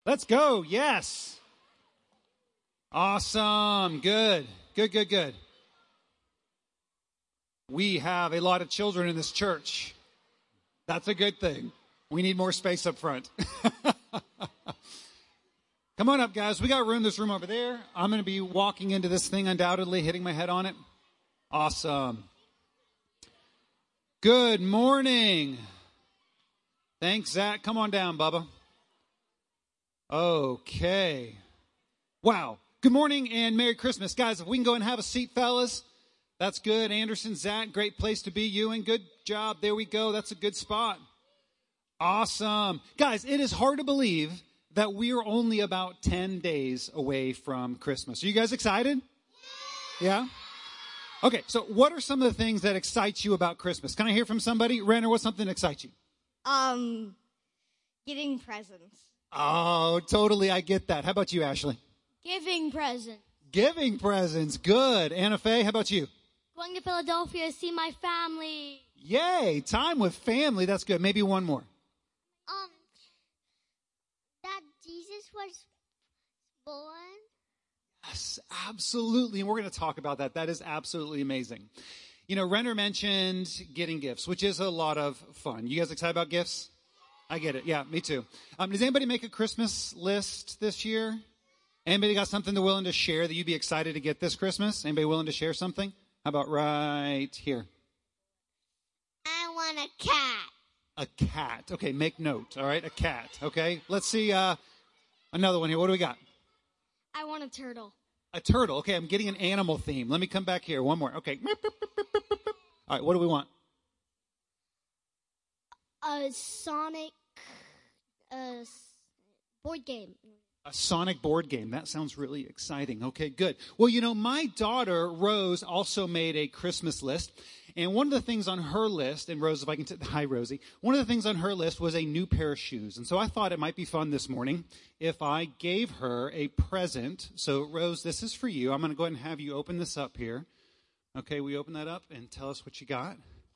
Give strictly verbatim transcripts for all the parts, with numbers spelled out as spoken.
Let's go. Yes. Awesome. Good. Good, good, good. We have a lot of children in this church. That's a good thing. We need more space up front. Come on up, guys. We got room. This room over there. I'm going to be walking into this thing undoubtedly, hitting my head on it. Awesome. Good morning. Thanks, Zach. Come on down, Bubba. Okay. Wow. Good morning and Merry Christmas. Guys, if we can go and have a seat, fellas. That's good. Anderson, Zach, great place to be. Ewan, good job. There we go. That's a good spot. Awesome. Guys, it is hard to believe that we are only about ten days away from Christmas. Are you guys excited? Yeah? Okay, so what are some of the things that excite you about Christmas? Can I hear from somebody? Renner, what's something that excites you? Um, getting presents. Oh, totally. I get that. How about you, Ashley? Giving presents. Giving presents. Good. Anna Faye, how about you? Going to Philadelphia to see my family. Yay. Time with family. That's good. Maybe one more. Um, that Jesus was born. Yes, absolutely. And we're going to talk about that. That is absolutely amazing. You know, Renner mentioned getting gifts, which is a lot of fun. You guys excited about gifts? I get it. Yeah, me too. Um, does anybody make a Christmas list this year? Anybody got something they're willing to share that you'd be excited to get this Christmas? Anybody willing to share something? How about right here? I want a cat. A cat. Okay, make note. All right, a cat. Okay, let's see uh, another one here. What do we got? I want a turtle. A turtle. Okay, I'm getting an animal theme. Let me come back here. One more. Okay. All right, what do we want? A Sonic uh, board game. A Sonic board game. That sounds really exciting. Okay, good. Well, you know, my daughter, Rose, also made a Christmas list. And one of the things on her list, and Rose, if I can, t- hi, Rosie. One of the things on her list was a new pair of shoes. And so I thought it might be fun this morning if I gave her a present. So, Rose, this is for you. I'm going to go ahead and have you open this up here. Okay, we open that up and tell us what you got.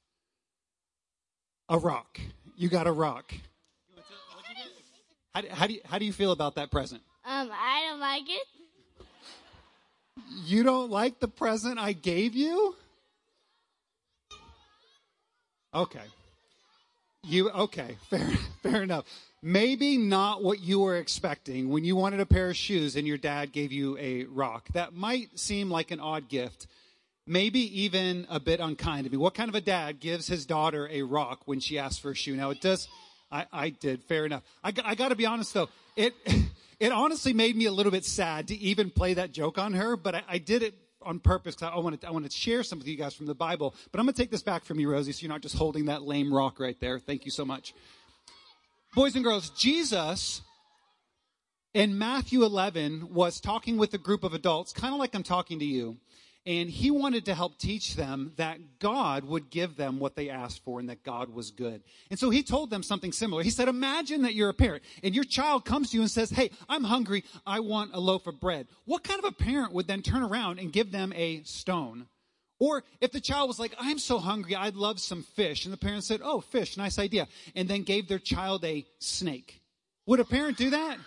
A rock. You got a rock. How do, how do you, how do you feel about that present? Um, I don't like it. You don't like the present I gave you? Okay. You okay, fair fair enough. Maybe not what you were expecting when you wanted a pair of shoes and your dad gave you a rock. That might seem like an odd gift. Maybe even a bit unkind. I mean, what kind of a dad gives his daughter a rock when she asks for a shoe? Now, it does, I, I did, fair enough. I, I got to be honest, though. It it honestly made me a little bit sad to even play that joke on her, but I, I did it on purpose because I wanted to, I wanted to share some with you guys from the Bible. But I'm going to take this back from you, Rosie, so you're not just holding that lame rock right there. Thank you so much. Boys and girls, Jesus in Matthew eleven was talking with a group of adults, kind of like I'm talking to you. And he wanted to help teach them that God would give them what they asked for and that God was good. And so he told them something similar. He said, imagine that you're a parent and your child comes to you and says, hey, I'm hungry. I want a loaf of bread. What kind of a parent would then turn around and give them a stone? Or if the child was like, I'm so hungry, I'd love some fish. And the parent said, oh, fish, nice idea. And then gave their child a snake. Would a parent do that?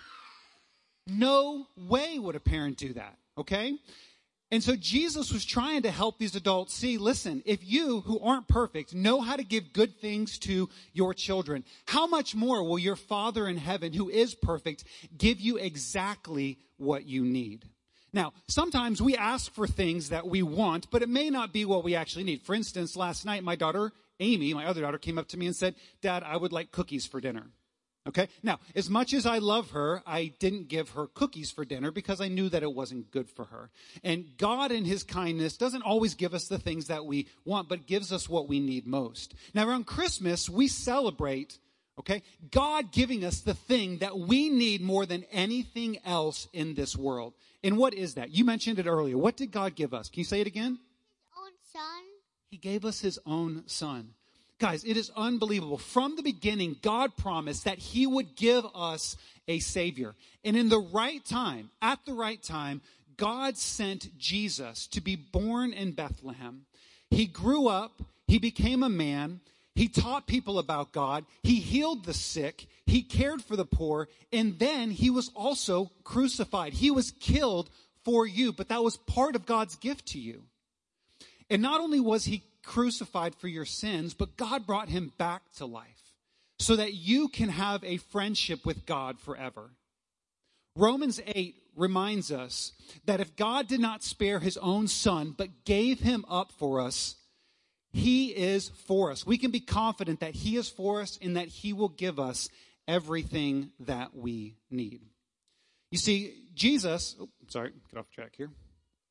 No way would a parent do that. Okay? And so Jesus was trying to help these adults see, listen, if you who aren't perfect know how to give good things to your children, how much more will your Father in heaven, who is perfect, give you exactly what you need? Now, sometimes we ask for things that we want, but it may not be what we actually need. For instance, last night, my daughter, Amy, my other daughter, came up to me and said, Dad, I would like cookies for dinner. Okay. Now, as much as I love her, I didn't give her cookies for dinner because I knew that it wasn't good for her. And God in his kindness doesn't always give us the things that we want, but gives us what we need most. Now, around Christmas, we celebrate, okay, God giving us the thing that we need more than anything else in this world. And what is that? You mentioned it earlier. What did God give us? Can you say it again? His own son. He gave us his own son. Guys, it is unbelievable. From the beginning, God promised that he would give us a Savior. And in the right time, at the right time, God sent Jesus to be born in Bethlehem. He grew up. He became a man. He taught people about God. He healed the sick. He cared for the poor. And then he was also crucified. He was killed for you, but that was part of God's gift to you. And not only was he crucified for your sins, but God brought him back to life so that you can have a friendship with God forever. Romans eight reminds us that if God did not spare his own son, but gave him up for us, he is for us. We can be confident that he is for us and that he will give us everything that we need. You see, Jesus, oh, sorry, get off track here.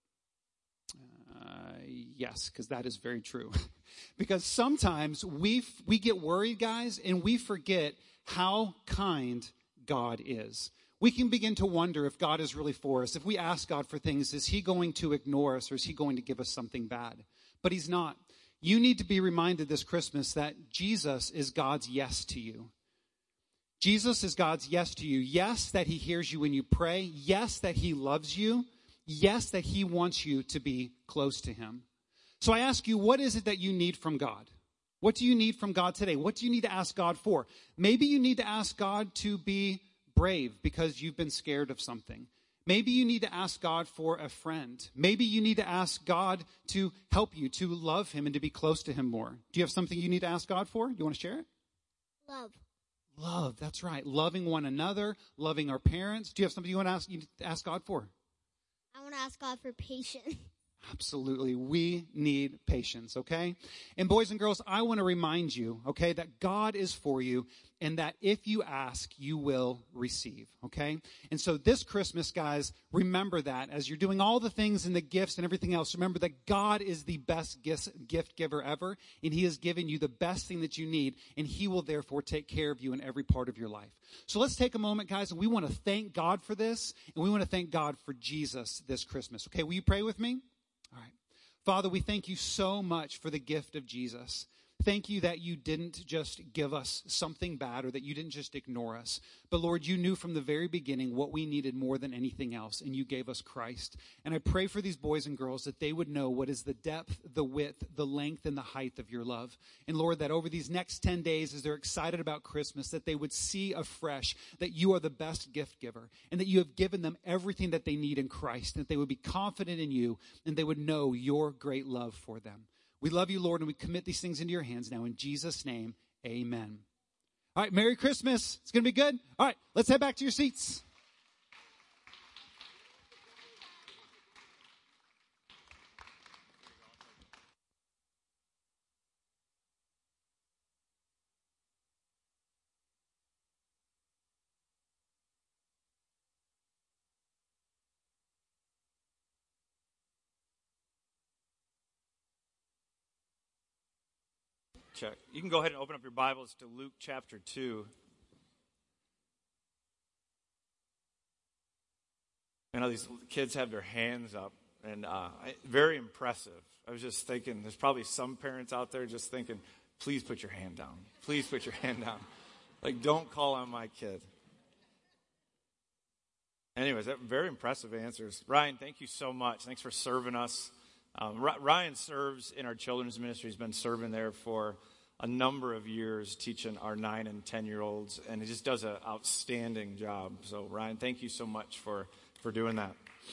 Uh, yes, because that is very true. Because sometimes we we get worried, guys, and we forget how kind God is. We can begin to wonder if God is really for us. If we ask God for things, is he going to ignore us or is he going to give us something bad? But he's not. You need to be reminded this Christmas that Jesus is God's yes to you. Jesus is God's yes to you. Yes, that he hears you when you pray. Yes, that he loves you. Yes, that he wants you to be close to him. So I ask you, what is it that you need from God? What do you need from God today? What do you need to ask God for? Maybe you need to ask God to be brave because you've been scared of something. Maybe you need to ask God for a friend. Maybe you need to ask God to help you, to love him and to be close to him more. Do you have something you need to ask God for? You want to share it? Love. Love, that's right. Loving one another, loving our parents. Do you have something you want to ask, you to ask God for? I want to ask God for patience. Absolutely. We need patience, okay? And boys and girls, I want to remind you, okay, that God is for you and that if you ask, you will receive, okay? And so this Christmas, guys, remember that as you're doing all the things and the gifts and everything else, remember that God is the best gift giver ever, and he has given you the best thing that you need, and he will therefore take care of you in every part of your life. So let's take a moment, guys, and we want to thank God for this, and we want to thank God for Jesus this Christmas. Okay, will you pray with me? All right. Father, we thank you so much for the gift of Jesus. Thank you that you didn't just give us something bad or that you didn't just ignore us. But Lord, you knew from the very beginning what we needed more than anything else, and you gave us Christ. And I pray for these boys and girls that they would know what is the depth, the width, the length, and the height of your love. And Lord, that over these next ten days, as they're excited about Christmas, that they would see afresh that you are the best gift giver and that you have given them everything that they need in Christ, and that they would be confident in you and they would know your great love for them. We love you, Lord, and we commit these things into your hands now. In Jesus' name, amen. All right, Merry Christmas. It's going to be good. All right, let's head back to your seats. Check. You can go ahead and open up your Bibles to Luke chapter two. I know these kids have their hands up, and uh, very impressive. I was just thinking, there's probably some parents out there just thinking, please put your hand down. Please put your hand down. Like, don't call on my kid. Anyways, that very impressive answers. Ryan, thank you so much. Thanks for serving us. Um, Ryan serves in our children's ministry. He's been serving there for a number of years, teaching our nine and ten-year-olds, and he just does an outstanding job. So, Ryan, thank you so much for, for doing that.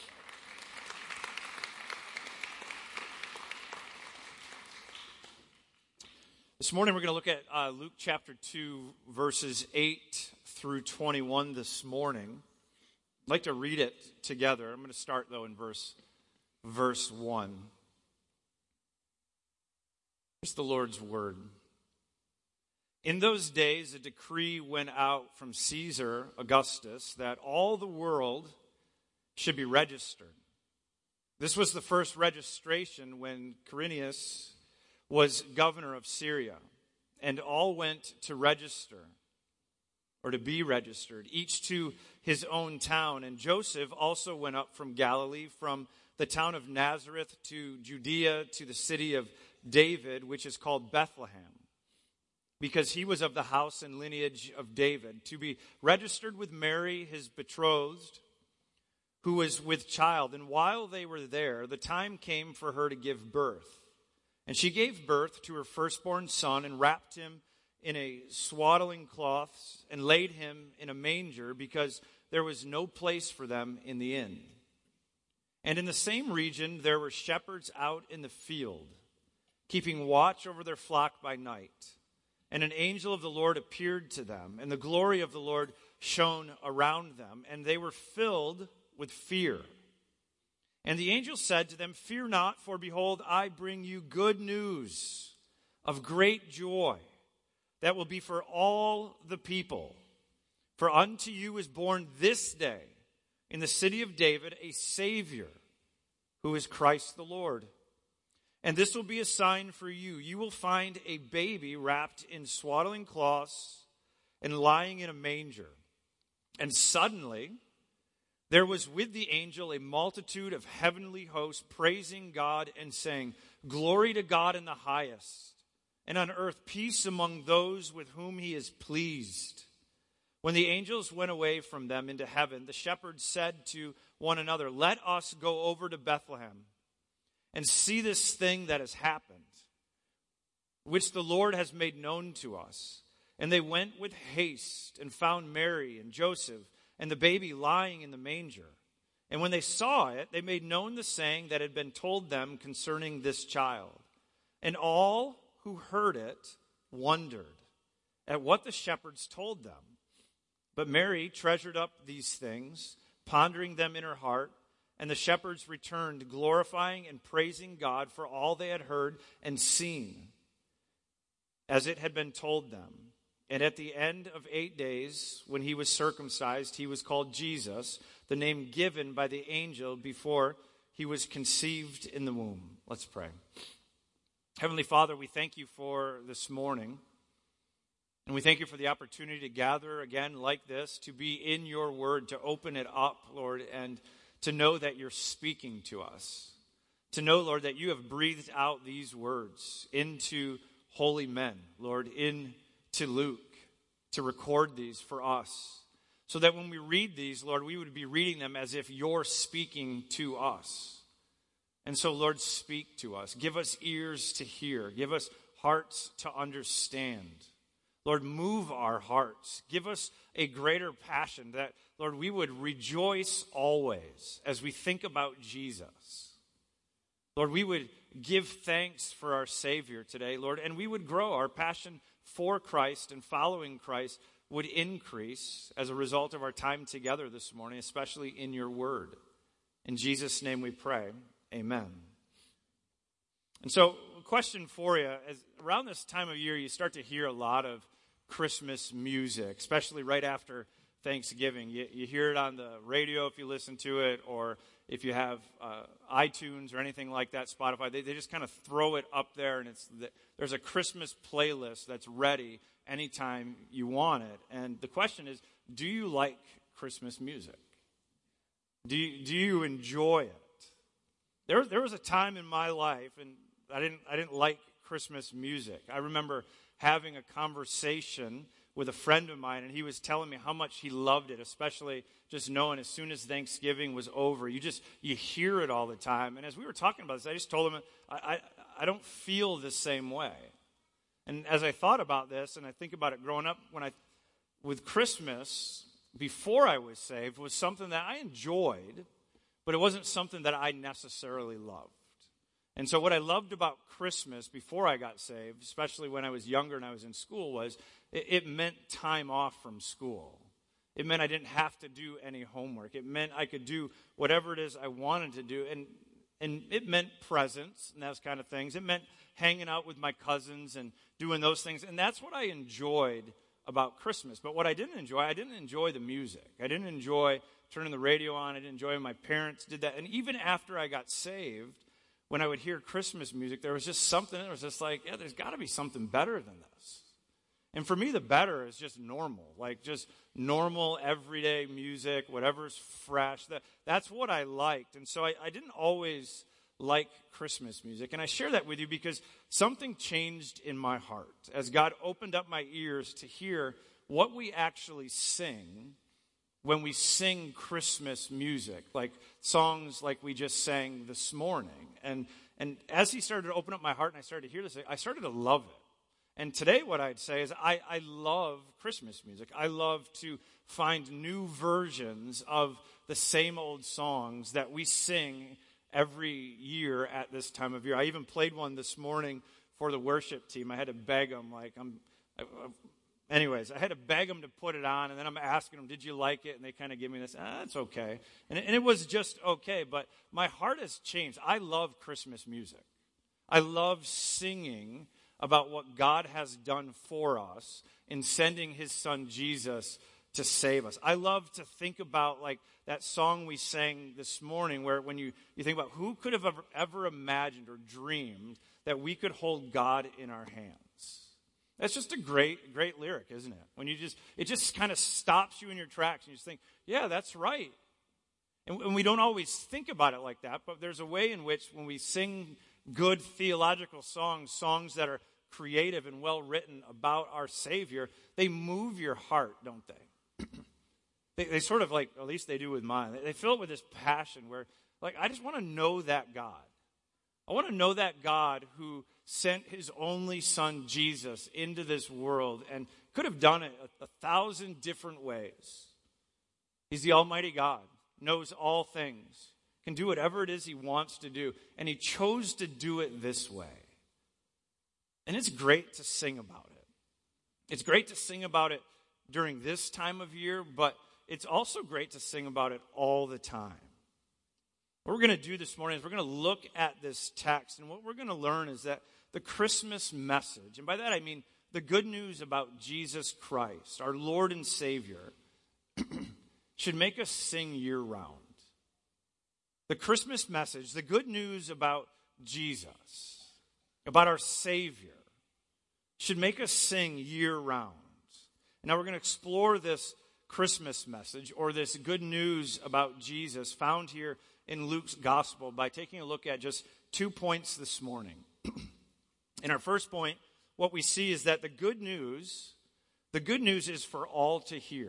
This morning we're going to look at uh, Luke chapter two, verses eight through twenty-one this morning. I'd like to read it together. I'm going to start, though, in verse verse one. Here's the Lord's word. In those days, a decree went out from Caesar Augustus that all the world should be registered. This was the first registration when Quirinius was governor of Syria, and all went to register, or to be registered, each to his own town. And Joseph also went up from Galilee, from the town of Nazareth to Judea, to the city of David, which is called Bethlehem, because he was of the house and lineage of David, to be registered with Mary, his betrothed, who was with child. And while they were there, the time came for her to give birth. And she gave birth to her firstborn son and wrapped him in a swaddling cloths and laid him in a manger because there was no place for them in the inn. And in the same region there were shepherds out in the field, keeping watch over their flock by night. And an angel of the Lord appeared to them, and the glory of the Lord shone around them, and they were filled with fear. And the angel said to them, "Fear not, for behold, I bring you good news of great joy that will be for all the people. For unto you is born this day in the city of David a Savior, who is Christ the Lord. And this will be a sign for you. You will find a baby wrapped in swaddling cloths and lying in a manger." And suddenly there was with the angel a multitude of heavenly hosts praising God and saying, "Glory to God in the highest, and on earth peace among those with whom he is pleased." When the angels went away from them into heaven, the shepherds said to one another, "Let us go over to Bethlehem and see this thing that has happened, which the Lord has made known to us." And they went with haste and found Mary and Joseph and the baby lying in the manger. And when they saw it, they made known the saying that had been told them concerning this child. And all who heard it wondered at what the shepherds told them. But Mary treasured up these things, pondering them in her heart. And the shepherds returned, glorifying and praising God for all they had heard and seen, as it had been told them. And at the end of eight days, when he was circumcised, he was called Jesus, the name given by the angel before he was conceived in the womb. Let's pray. Heavenly Father, we thank you for this morning. And we thank you for the opportunity to gather again like this, to be in your word, to open it up, Lord, and to know that you're speaking to us. To know, Lord, that you have breathed out these words into holy men, Lord, into Luke, to record these for us. So that when we read these, Lord, we would be reading them as if you're speaking to us. And so, Lord, speak to us. Give us ears to hear. Give us hearts to understand. Lord, move our hearts. Give us a greater passion that, Lord, we would rejoice always as we think about Jesus. Lord, we would give thanks for our Savior today, Lord, and we would grow. Our passion for Christ and following Christ would increase as a result of our time together this morning, especially in your word. In Jesus' name we pray. Amen. And so, a question for you, as around this time of year, you start to hear a lot of Christmas music, especially right after Thanksgiving. You, you hear it on the radio if you listen to it, or if you have uh, iTunes or anything like that, Spotify. They, they just kind of throw it up there, and it's the, there's a Christmas playlist that's ready anytime you want it. And the question is, do you like Christmas music? Do you, do you enjoy it? There, there was a time in my life, and I didn't, I didn't like Christmas music. I remember having a conversation with a friend of mine, and he was telling me how much he loved it, especially just knowing as soon as Thanksgiving was over, you just, you hear it all the time. And as we were talking about this, I just told him, I, I, I don't feel the same way. And as I thought about this, and I think about it growing up, when I, with Christmas, before I was saved, was something that I enjoyed, but it wasn't something that I necessarily loved. And so what I loved about Christmas before I got saved, especially when I was younger and I was in school, was it, it meant time off from school. It meant I didn't have to do any homework. It meant I could do whatever it is I wanted to do. And and it meant presents and those kind of things. It meant hanging out with my cousins and doing those things. And that's what I enjoyed about Christmas. But what I didn't enjoy, I didn't enjoy the music. I didn't enjoy turning the radio on. I didn't enjoy when my parents did that. And even after I got saved, when I would hear Christmas music, there was just something, it was just like, yeah, there's got to be something better than this. And for me, the better is just normal, like just normal, everyday music, whatever's fresh. That, that's what I liked. And so I, I didn't always like Christmas music. And I share that with you because something changed in my heart as God opened up my ears to hear what we actually sing when we sing Christmas music, like songs like we just sang this morning. And and as he started to open up my heart and I started to hear this, I started to love it. And today what I'd say is I, I love Christmas music. I love to find new versions of the same old songs that we sing every year at this time of year. I even played one this morning for the worship team. I had to beg them, like, I'm, I, I, anyways, I had to beg them to put it on, and then I'm asking them, did you like it? And they kind of give me this, ah, it's okay. And it, and it was just okay, but my heart has changed. I love Christmas music. I love singing about what God has done for us in sending his son Jesus to save us. I love to think about like that song we sang this morning where when you, you think about who could have ever, ever imagined or dreamed that we could hold God in our hands. That's just a great, great lyric, isn't it? When you just, it just kind of stops you in your tracks and you just think, yeah, that's right. And, and we don't always think about it like that, but there's a way in which when we sing good theological songs, songs that are creative and well written about our Savior, they move your heart, don't they? they? They sort of like, at least they do with mine, they, they fill it with this passion where, like, I just want to know that God. I want to know that God who sent his only son, Jesus, into this world and could have done it a, a thousand different ways. He's the Almighty God, knows all things, can do whatever it is he wants to do, and he chose to do it this way. And it's great to sing about it. It's great to sing about it during this time of year, but it's also great to sing about it all the time. What we're going to do this morning is we're going to look at this text, and what we're going to learn is that the Christmas message, and by that I mean the good news about Jesus Christ, our Lord and Savior, should make us sing year-round. The Christmas message, the good news about Jesus, about our Savior, should make us sing year-round. And now we're going to explore this Christmas message, or this good news about Jesus, found here in Luke's Gospel, by taking a look at just two points this morning. In our first point, what we see is that the good news, the good news is for all to hear.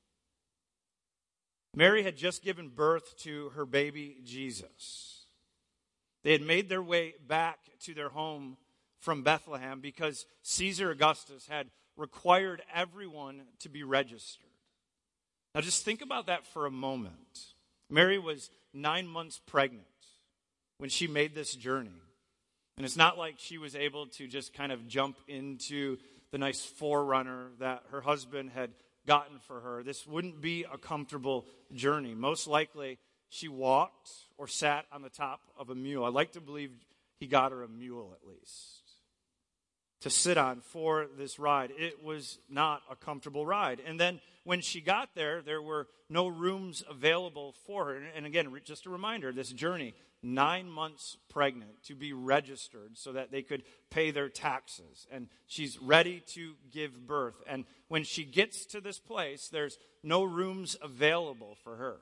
Mary had just given birth to her baby Jesus. They had made their way back to their home from Bethlehem because Caesar Augustus had required everyone to be registered. Now just think about that for a moment. Mary was nine months pregnant when she made this journey. And it's not like she was able to just kind of jump into the nice forerunner that her husband had gotten for her. This wouldn't be a comfortable journey. Most likely, she walked or sat on the top of a mule. I like to believe he got her a mule at least to sit on for this ride. It was not a comfortable ride. And then when she got there, there were no rooms available for her. And again, just a reminder, this journey, nine months pregnant, to be registered so that they could pay their taxes. And she's ready to give birth. And when she gets to this place, there's no rooms available for her.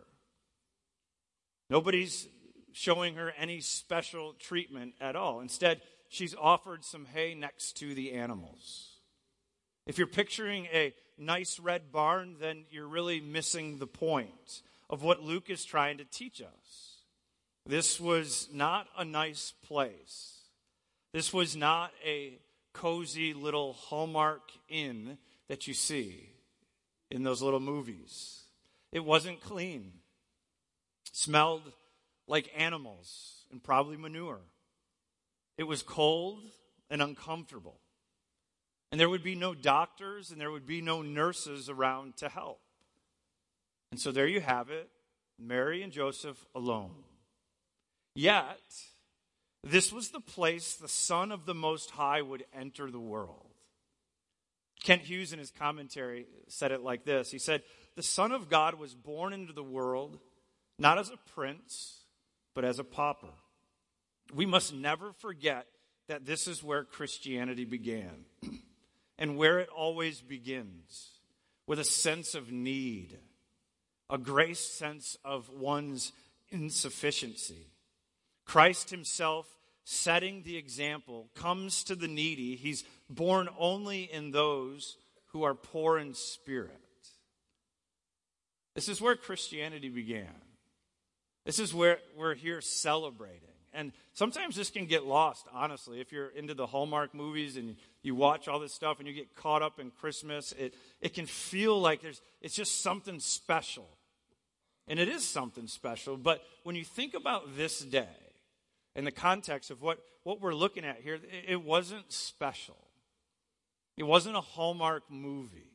Nobody's showing her any special treatment at all. Instead, she's offered some hay next to the animals. If you're picturing a nice red barn, then you're really missing the point of what Luke is trying to teach us. This was not a nice place. This was not a cozy little Hallmark inn that you see in those little movies. It wasn't clean. It smelled like animals and probably manure. It was cold and uncomfortable. And there would be no doctors and there would be no nurses around to help. And so there you have it, Mary and Joseph alone. Yet, this was the place the Son of the Most High would enter the world. Kent Hughes in his commentary said it like this. He said, "The Son of God was born into the world not as a prince, but as a pauper." We must never forget that this is where Christianity began and where it always begins, with a sense of need, a grace sense of one's insufficiency. Christ himself, setting the example, comes to the needy. He's born only in those who are poor in spirit. This is where Christianity began. This is where we're here celebrating. And sometimes this can get lost, honestly. If you're into the Hallmark movies and you watch all this stuff and you get caught up in Christmas, it, it can feel like there's it's just something special. And it is something special. But when you think about this day, in the context of what, what we're looking at here, it, it wasn't special. It wasn't a Hallmark movie.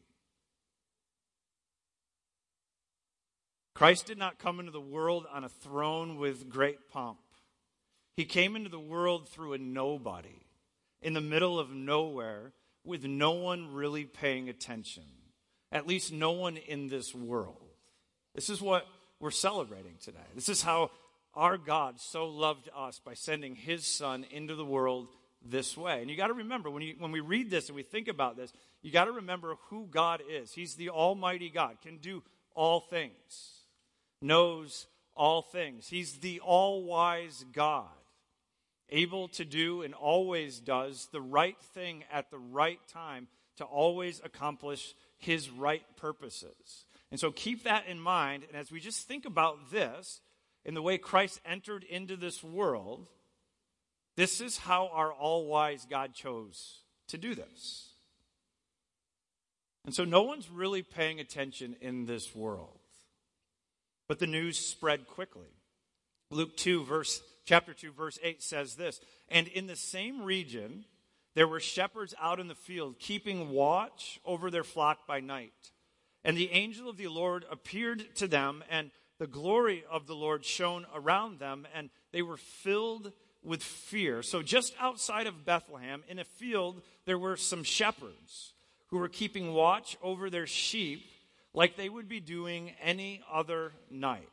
Christ did not come into the world on a throne with great pomp. He came into the world through a nobody, in the middle of nowhere, with no one really paying attention. At least no one in this world. This is what we're celebrating today. This is how our God so loved us by sending his son into the world this way. And you got to remember, when you when we read this and we think about this, you got to remember who God is. He's the Almighty God, can do all things, knows all things. He's the all-wise God, able to do and always does the right thing at the right time to always accomplish his right purposes. And so keep that in mind. And as we just think about this, in the way Christ entered into this world, this is how our all-wise God chose to do this. And so no one's really paying attention in this world. But the news spread quickly. Luke two, verse, chapter two, verse eight says this, "And in the same region there were shepherds out in the field, keeping watch over their flock by night. And the angel of the Lord appeared to them, and the glory of the Lord shone around them, and they were filled with fear." So just outside of Bethlehem, in a field, there were some shepherds who were keeping watch over their sheep like they would be doing any other night.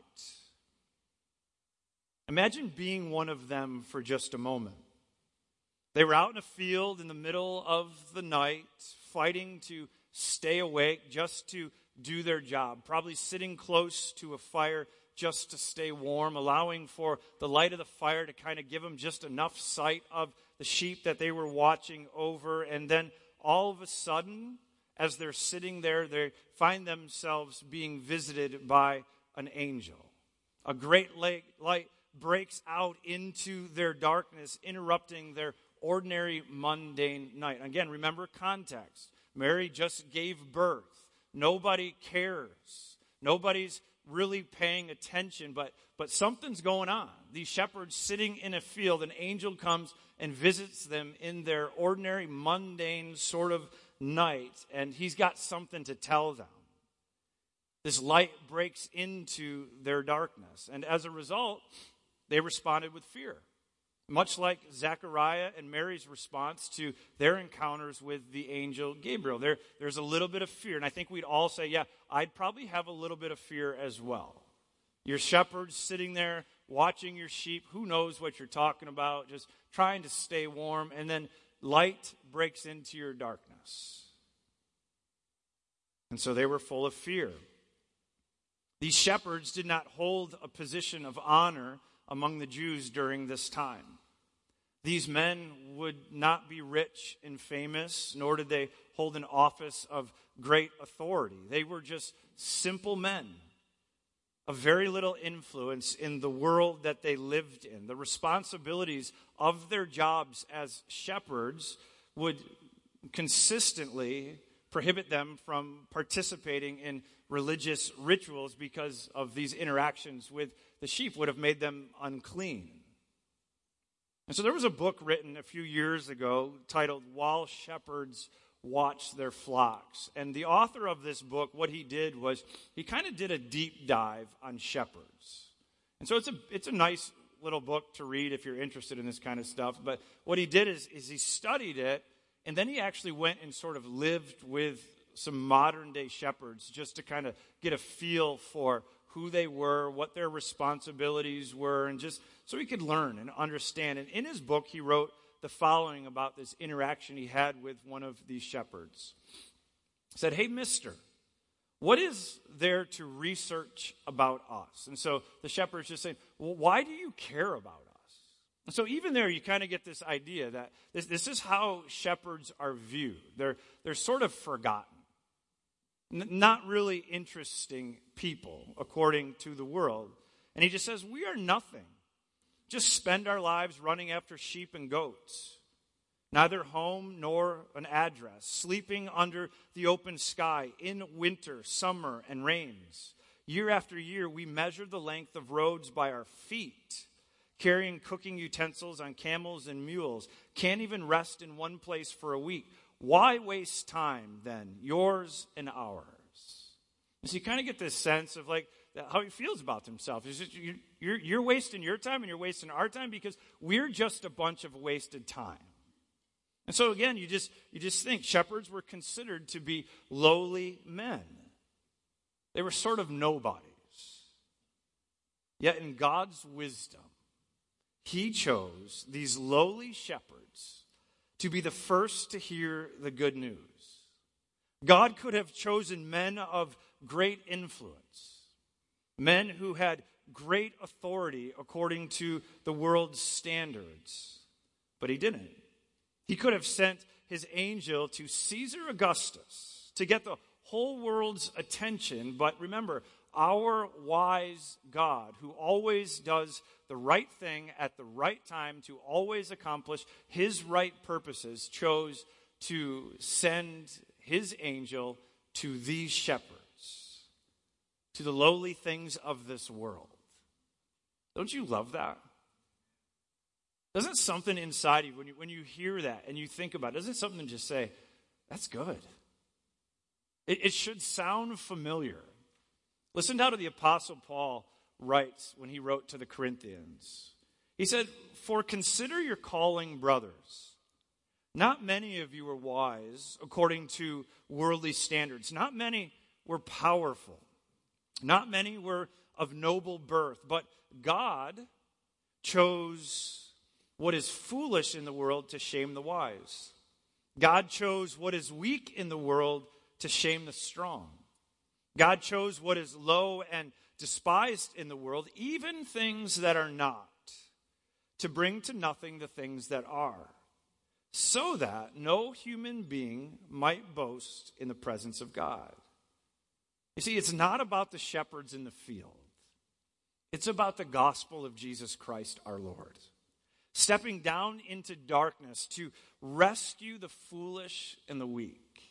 Imagine being one of them for just a moment. They were out in a field in the middle of the night, fighting to stay awake just to do their job, probably sitting close to a fire just to stay warm, allowing for the light of the fire to kind of give them just enough sight of the sheep that they were watching over. And then all of a sudden, as they're sitting there, they find themselves being visited by an angel. A great light breaks out into their darkness, interrupting their ordinary, mundane night. Again, remember context. Mary just gave birth. Nobody cares. Nobody's really paying attention, but, but something's going on. These shepherds sitting in a field, an angel comes and visits them in their ordinary, mundane sort of night, and he's got something to tell them. This light breaks into their darkness, and as a result, they responded with fear. Much like Zechariah and Mary's response to their encounters with the angel Gabriel. There, there's a little bit of fear. And I think we'd all say, yeah, I'd probably have a little bit of fear as well. Your shepherds sitting there watching your sheep. Who knows what you're talking about? Just trying to stay warm. And then light breaks into your darkness. And so they were full of fear. These shepherds did not hold a position of honor among the Jews during this time. These men would not be rich and famous, nor did they hold an office of great authority. They were just simple men of very little influence in the world that they lived in. The responsibilities of their jobs as shepherds would consistently prohibit them from participating in religious rituals because of these interactions with the sheep would have made them unclean. And so there was a book written a few years ago titled While Shepherds Watch Their Flocks. And the author of this book, what he did was he kind of did a deep dive on shepherds. And so it's a it's a nice little book to read if you're interested in this kind of stuff. But what he did is, is he studied it, and then he actually went and sort of lived with some modern day shepherds just to kind of get a feel for who they were, what their responsibilities were, and just so he could learn and understand. And in his book, he wrote the following about this interaction he had with one of these shepherds. He said, "Hey, mister, what is there to research about us?" And so the shepherd's just saying, well, why do you care about us? And so even there, you kind of get this idea that this, this is how shepherds are viewed. They're, they're sort of forgotten. Not really interesting people, according to the world. And he just says, we are nothing just spend our lives running after sheep and goats. Neither home nor an address, sleeping under the open sky in winter, summer, and rains. Year after year, we measure the length of roads by our feet, carrying cooking utensils on camels and mules. Can't even rest in one place for a week. Why waste time then, yours and ours? And so you kind of get this sense of like how he feels about himself. It's just, you're, you're, you're wasting your time and you're wasting our time because we're just a bunch of wasted time. And so again, you just you just think shepherds were considered to be lowly men. They were sort of nobodies. Yet in God's wisdom, he chose these lowly shepherds to be the first to hear the good news. God could have chosen men of great influence, men who had great authority according to the world's standards, but he didn't. He could have sent his angel to Caesar Augustus to get the whole world's attention. But remember, our wise God, who always does the right thing at the right time to always accomplish his right purposes, chose to send his angel to these shepherds, to the lowly things of this world. Don't you love that? Doesn't something inside you, when you, when you hear that and you think about it, doesn't something just say, that's good? It, it should sound familiar. Listen to how the Apostle Paul writes when he wrote to the Corinthians. He said, "For consider your calling, brothers. Not many of you were wise according to worldly standards. Not many were powerful. Not many were of noble birth. But God chose what is foolish in the world to shame the wise. God chose what is weak in the world to shame the strong. God chose what is low and despised in the world, even things that are not, to bring to nothing the things that are, so that no human being might boast in the presence of God." You see, it's not about the shepherds in the field. It's about the gospel of Jesus Christ our Lord, stepping down into darkness to rescue the foolish and the weak,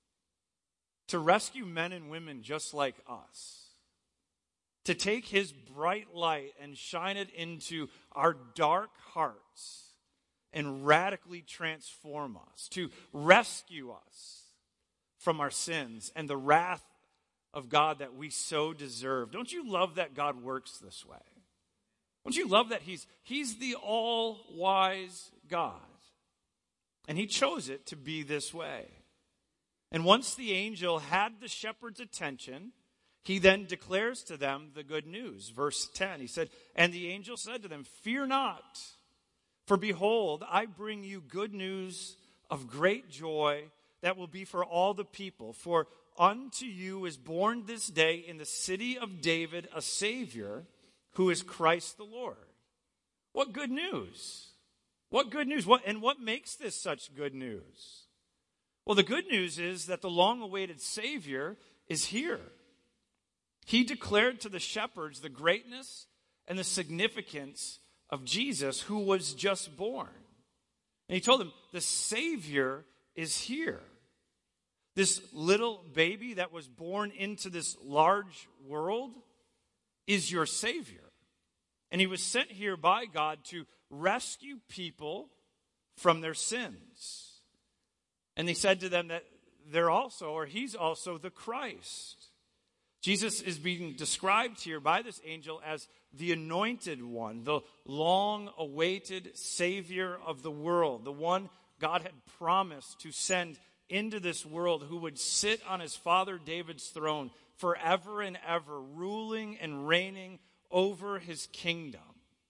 to rescue men and women just like us, to take his bright light and shine it into our dark hearts and radically transform us, to rescue us from our sins and the wrath of God that we so deserve. Don't you love that God works this way? Don't you love that he's, he's the all-wise God? And he chose it to be this way. And once the angel had the shepherd's attention, he then declares to them the good news. Verse ten, he said, "And the angel said to them, 'Fear not, for behold, I bring you good news of great joy that will be for all the people. For unto you is born this day in the city of David a Savior, who is Christ the Lord.'" What good news? What good news? What, and what makes this such good news? Well, the good news is that the long-awaited Savior is here. He declared to the shepherds the greatness and the significance of Jesus, who was just born. And he told them, the Savior is here. This little baby that was born into this large world is your Savior. And he was sent here by God to rescue people from their sins. And he said to them that they're also, or he's also the Christ. Jesus is being described here by this angel as the anointed one, the long-awaited Savior of the world, the one God had promised to send into this world, who would sit on his father David's throne forever and ever, ruling and reigning over his kingdom.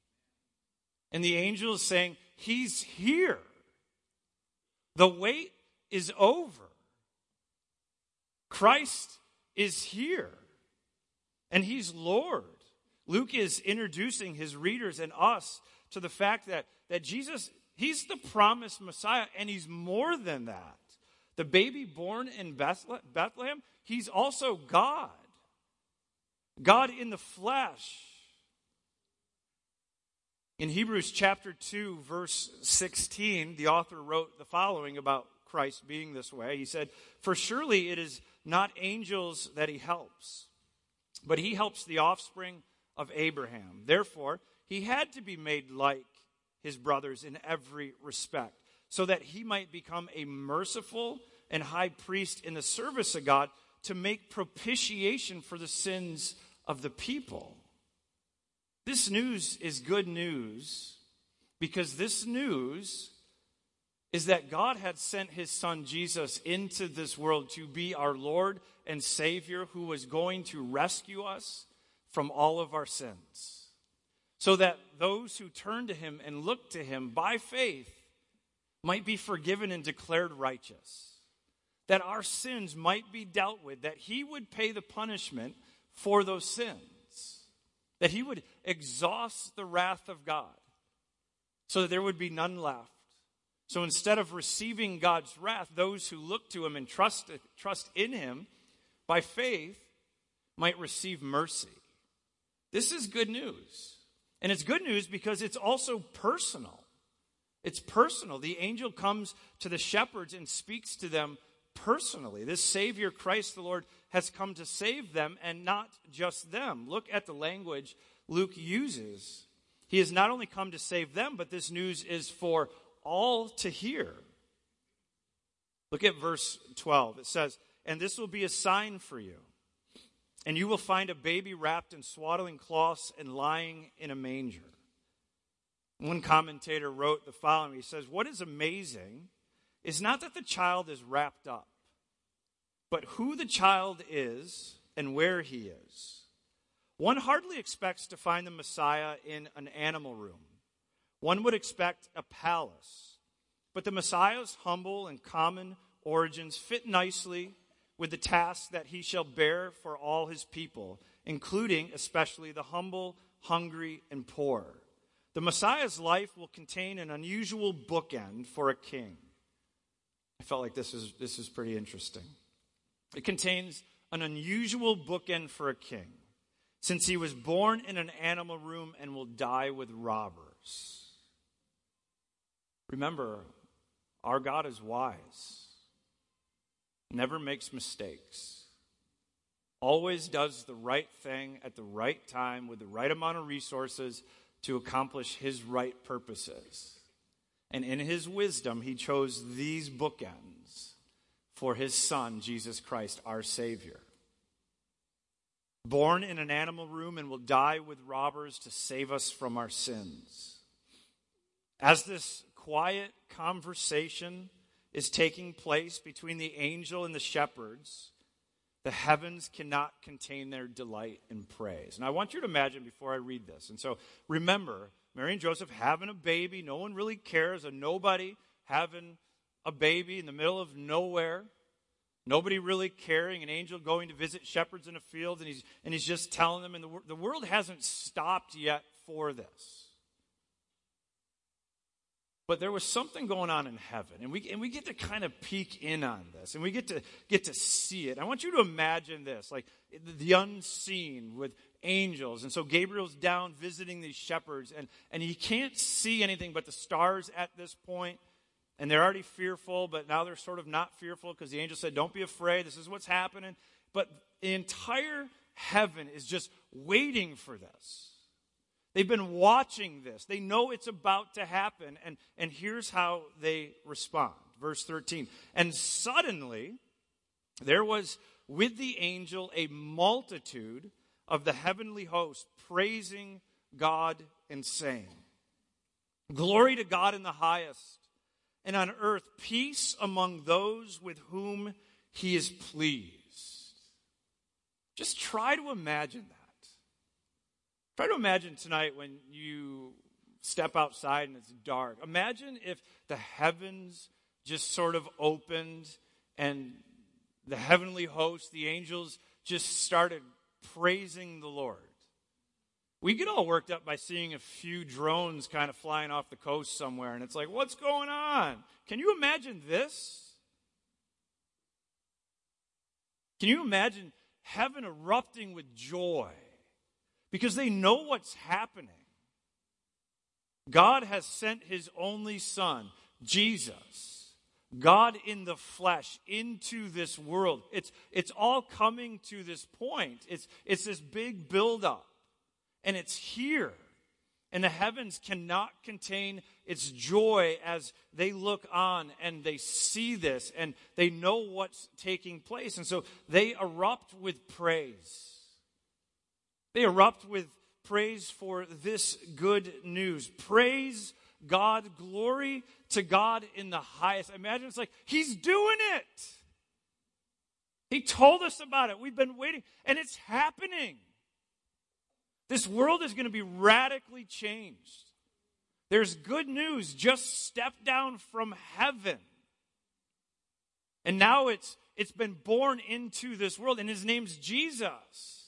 And the angel is saying, he's here. The wait is over. Christ is here. And he's Lord. Luke is introducing his readers and us to the fact that, that Jesus, he's the promised Messiah, and he's more than that. The baby born in Bethlehem, he's also God. God in the flesh. In Hebrews chapter two, verse sixteen, the author wrote the following about Christ being this way. He said, "For surely it is not angels that he helps, but he helps the offspring of Abraham. Therefore, he had to be made like his brothers in every respect, so that he might become a merciful and high priest in the service of God to make propitiation for the sins of the people." This news is good news because this news is that God had sent his son Jesus into this world to be our Lord and Savior, who was going to rescue us from all of our sins, so that those who turn to him and look to him by faith might be forgiven and declared righteous, that our sins might be dealt with, that he would pay the punishment for those sins, that he would exhaust the wrath of God so that there would be none left. So instead of receiving God's wrath, those who look to him and trust, trust in him by faith might receive mercy. This is good news. And it's good news because it's also personal. It's personal. The angel comes to the shepherds and speaks to them personally. This Savior, Christ the Lord, has come to save them and not just them. Look at the language Luke uses. He has not only come to save them, but this news is for all to hear. Look at verse twelve. It says, "And this will be a sign for you. And you will find a baby wrapped in swaddling cloths and lying in a manger." One commentator wrote the following. He says, "What is amazing is not that the child is wrapped up, but who the child is and where he is. One hardly expects to find the Messiah in an animal room. One would expect a palace. But the Messiah's humble and common origins fit nicely with the task that he shall bear for all his people, including especially the humble, hungry, and poor. The Messiah's life will contain an unusual bookend for a king." I felt like this is this is pretty interesting. It contains an unusual bookend for a king, since he was born in an animal room and will die with robbers. Remember, our God is wise, never makes mistakes, always does the right thing at the right time with the right amount of resources to accomplish his right purposes. And in his wisdom, he chose these bookends for his son, Jesus Christ, our Savior. Born in an animal room and will die with robbers to save us from our sins. As this quiet conversation is taking place between the angel and the shepherds, the heavens cannot contain their delight and praise. And I want you to imagine before I read this. And so remember, Mary and Joseph having a baby. No one really cares. A nobody having a baby in the middle of nowhere. Nobody really caring. An angel going to visit shepherds in a field. And he's, and he's just telling them. And the, the world hasn't stopped yet for this. But there was something going on in heaven, and we and we get to kind of peek in on this, and we get to get to see it. I want you to imagine this, like the unseen with angels. And so Gabriel's down visiting these shepherds, and, and he can't see anything but the stars at this point, and they're already fearful, but now they're sort of not fearful because the angel said, "Don't be afraid, this is what's happening." But the entire heaven is just waiting for this. They've been watching this. They know it's about to happen. And, and here's how they respond. Verse thirteen. "And suddenly there was with the angel a multitude of the heavenly host praising God and saying, 'Glory to God in the highest, and on earth peace among those with whom he is pleased.'" Just try to imagine that. Try to imagine tonight when you step outside and it's dark. Imagine if the heavens just sort of opened and the heavenly host, the angels, just started praising the Lord. We get all worked up by seeing a few drones kind of flying off the coast somewhere, and it's like, what's going on? Can you imagine this? Can you imagine heaven erupting with joy? Because they know what's happening. God has sent his only Son, Jesus, God in the flesh, into this world. It's, it's all coming to this point. It's, it's this big buildup, and it's here. And the heavens cannot contain its joy as they look on and they see this and they know what's taking place. And so they erupt with praise. They erupt with praise for this good news. Praise God, glory to God in the highest. I imagine it's like, he's doing it. He told us about it. We've been waiting, and it's happening. This world is going to be radically changed. There's good news just stepped down from heaven. And now it's it's been born into this world, and his name's Jesus.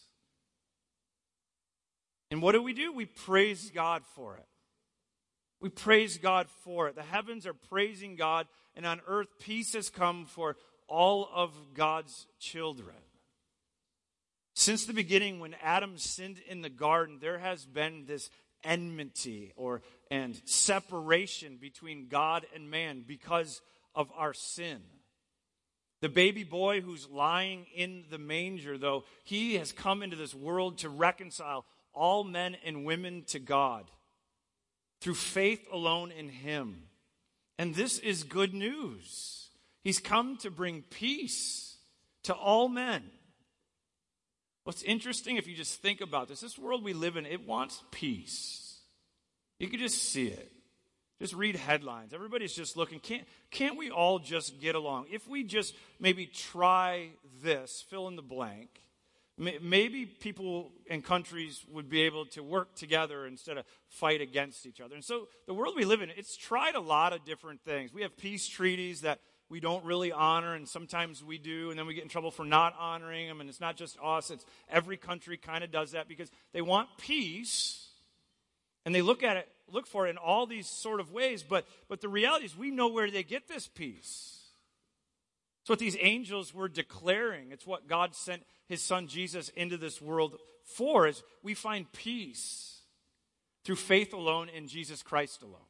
And what do we do? We praise God for it. We praise God for it. The heavens are praising God, and on earth peace has come for all of God's children. Since the beginning, when Adam sinned in the garden, there has been this enmity or and separation between God and man because of our sin. The baby boy who's lying in the manger, though, he has come into this world to reconcile all men and women to God through faith alone in him. And this is good news. He's come to bring peace to all men. What's interesting, if you just think about this, this world we live in, it wants peace. You can just see it. Just read headlines. Everybody's just looking. Can't, can't we all just get along? If we just maybe try this, fill in the blank, maybe people and countries would be able to work together instead of fight against each other. And so the world we live in, it's tried a lot of different things. We have peace treaties that we don't really honor, and sometimes we do, and then we get in trouble for not honoring them. And it's not just us, it's every country kind of does that because they want peace, and they look at it, look for it in all these sort of ways. But but the reality is we know where they get this peace. It's what these angels were declaring. It's what God sent his son Jesus into this world for, is we find peace through faith alone in Jesus Christ alone.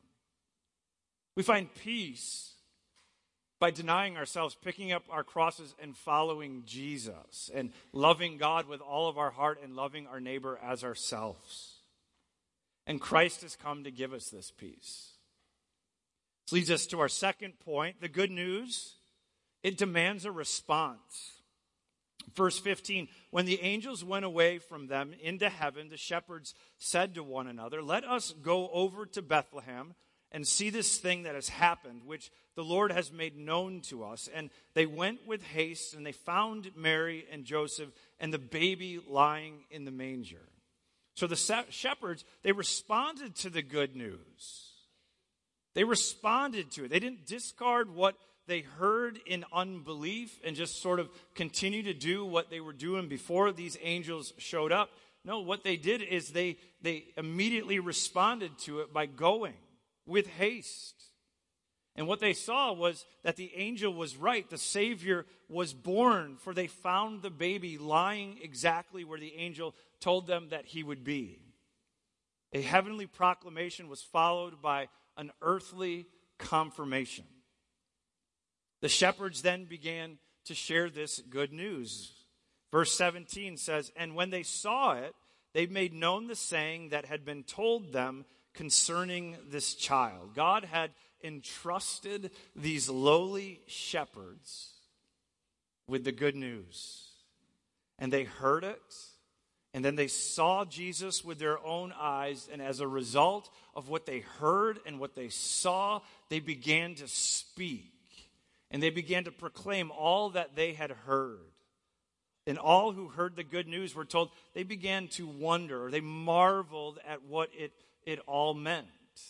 We find peace by denying ourselves, picking up our crosses and following Jesus and loving God with all of our heart and loving our neighbor as ourselves. And Christ has come to give us this peace. This leads us to our second point. The good news, it demands a response. Verse fifteen, when the angels went away from them into heaven, the shepherds said to one another, "Let us go over to Bethlehem and see this thing that has happened, which the Lord has made known to us." And they went with haste, and they found Mary and Joseph and the baby lying in the manger. So the shepherds, they responded to the good news. They responded to it. They didn't discard what they heard in unbelief and just sort of continue to do what they were doing before these angels showed up. No, what they did is they, they immediately responded to it by going with haste. And what they saw was that the angel was right. The Savior was born, for they found the baby lying exactly where the angel told them that he would be. A heavenly proclamation was followed by an earthly confirmation. The shepherds then began to share this good news. Verse seventeen says, "And when they saw it, they made known the saying that had been told them concerning this child." God had entrusted these lowly shepherds with the good news. And they heard it, and then they saw Jesus with their own eyes, and as a result of what they heard and what they saw, they began to speak. And they began to proclaim all that they had heard. And all who heard the good news were told they began to wonder, or they marveled at what it, it all meant.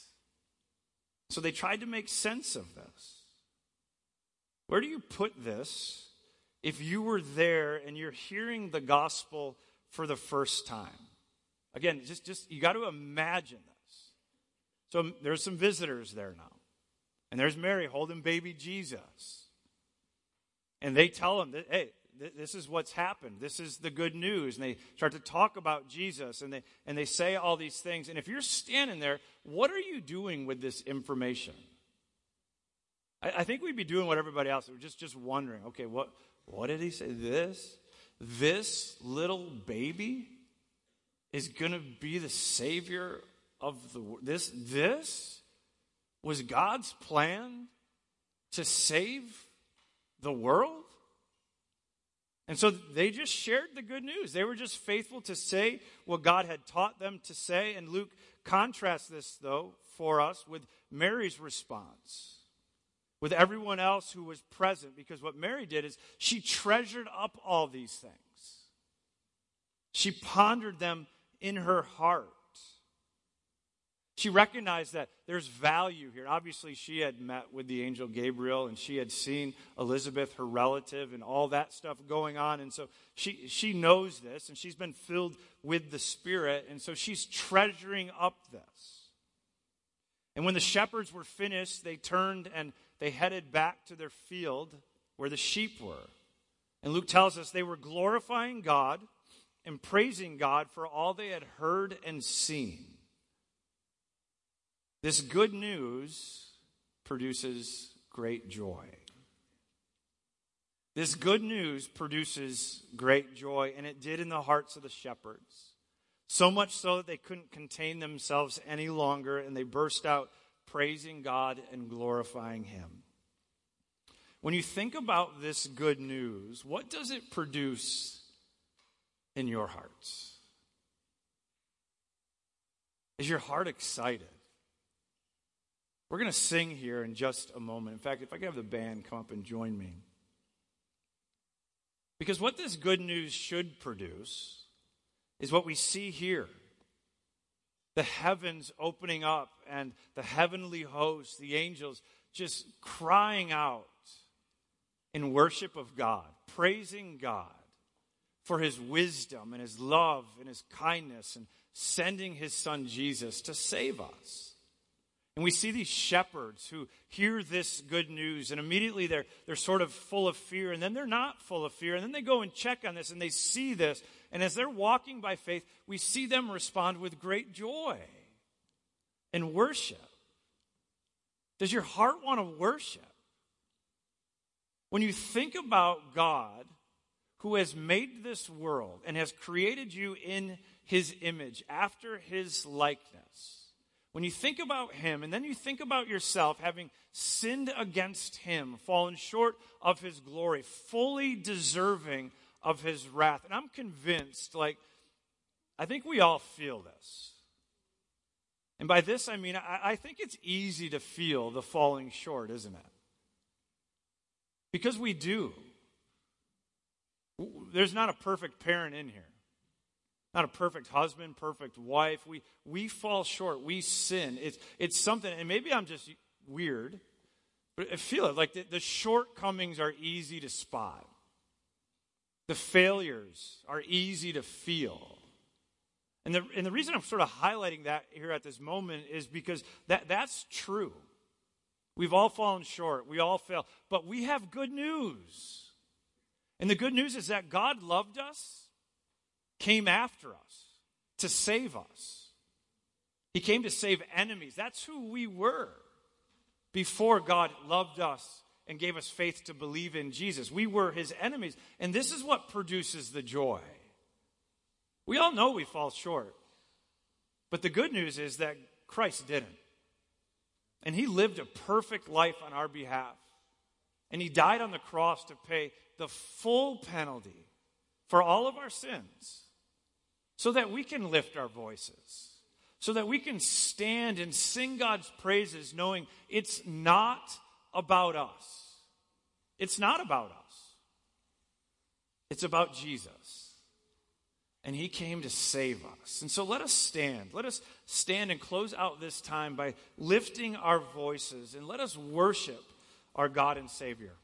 So they tried to make sense of this. Where do you put this if you were there and you're hearing the gospel for the first time? Again, just, just you got to imagine this. So there's some visitors there now. And there's Mary holding baby Jesus. And they tell him that, hey, th- this is what's happened. This is the good news. And they start to talk about Jesus, and they, and they say all these things. And if you're standing there, what are you doing with this information? I, I think we'd be doing what everybody else is, just, just wondering, okay, what, what did he say? This? This little baby is going to be the Savior of the world. This, this was God's plan to save the world? And so they just shared the good news. They were just faithful to say what God had taught them to say. And Luke contrasts this, though, for us with Mary's response, with everyone else who was present, because what Mary did is she treasured up all these things. She pondered them in her heart. She recognized that there's value here. Obviously, she had met with the angel Gabriel, and she had seen Elizabeth, her relative, and all that stuff going on. And so she, she knows this, and she's been filled with the Spirit, and so she's treasuring up this. And when the shepherds were finished, they turned and they headed back to their field where the sheep were. And Luke tells us they were glorifying God and praising God for all they had heard and seen. This good news produces great joy. This good news produces great joy, and it did in the hearts of the shepherds. So much so that they couldn't contain themselves any longer, and they burst out praising God and glorifying Him. When you think about this good news, what does it produce in your hearts? Is your heart excited? We're going to sing here in just a moment. In fact, if I could have the band come up and join me. Because what this good news should produce is what we see here. The heavens opening up and the heavenly hosts, the angels, just crying out in worship of God, praising God for His wisdom and His love and His kindness and sending His Son Jesus to save us. And we see these shepherds who hear this good news, and immediately they're, they're sort of full of fear, and then they're not full of fear, and then they go and check on this, and they see this, and as they're walking by faith, we see them respond with great joy and worship. Does your heart want to worship? When you think about God, who has made this world and has created you in His image, after His likeness, when you think about Him, and then you think about yourself having sinned against Him, fallen short of His glory, fully deserving of His wrath. And I'm convinced, like, I think we all feel this. And by this, I mean, I, I think it's easy to feel the falling short, isn't it? Because we do. There's not a perfect parent in here. Not a perfect husband, perfect wife. We we fall short. We sin. It's it's something, and maybe I'm just weird, but I feel it. Like the, the shortcomings are easy to spot. The failures are easy to feel. And the and the reason I'm sort of highlighting that here at this moment is because that, that's true. We've all fallen short. We all fail. But we have good news. And the good news is that God loved us, came after us to save us. He came to save enemies. That's who we were before God loved us and gave us faith to believe in Jesus. We were His enemies. And this is what produces the joy. We all know we fall short. But the good news is that Christ didn't. And He lived a perfect life on our behalf. And He died on the cross to pay the full penalty for all of our sins, so that we can lift our voices, so that we can stand and sing God's praises knowing it's not about us. It's not about us. It's about Jesus. And He came to save us. And so let us stand. Let us stand and close out this time by lifting our voices, and let us worship our God and Savior.